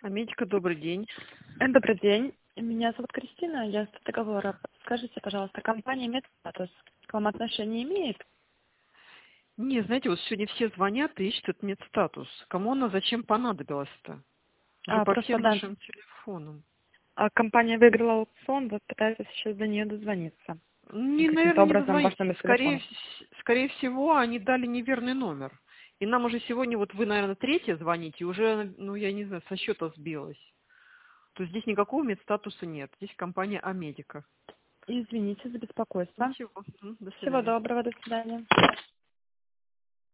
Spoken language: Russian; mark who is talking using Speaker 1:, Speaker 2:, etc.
Speaker 1: Амедика, добрый день.
Speaker 2: Добрый день. Меня зовут Кристина, я с договора. Скажите, пожалуйста, компания Медстатус к вам отношения имеет?
Speaker 1: Не, знаете, вот сегодня все звонят и ищут медстатус. Кому она зачем понадобилась-то? Уже по
Speaker 2: Просто
Speaker 1: всем
Speaker 2: да,
Speaker 1: нашим телефонам.
Speaker 2: компания выиграла аукцион, вот пытается сейчас до нее дозвониться.
Speaker 1: Не,
Speaker 2: Каким-то
Speaker 1: наверное, не
Speaker 2: образом ваш
Speaker 1: дозвониться.
Speaker 2: номер телефона.
Speaker 1: Скорее всего, они дали неверный номер. И нам уже сегодня, вот вы, наверное, третья звоните, и уже, ну, я не знаю, со счета сбилась. То есть здесь никакого медстатуса нет. Здесь компания Амедика.
Speaker 2: Извините за беспокойство.
Speaker 1: Ничего. До
Speaker 2: Всего
Speaker 1: свидания.
Speaker 2: доброго, до свидания.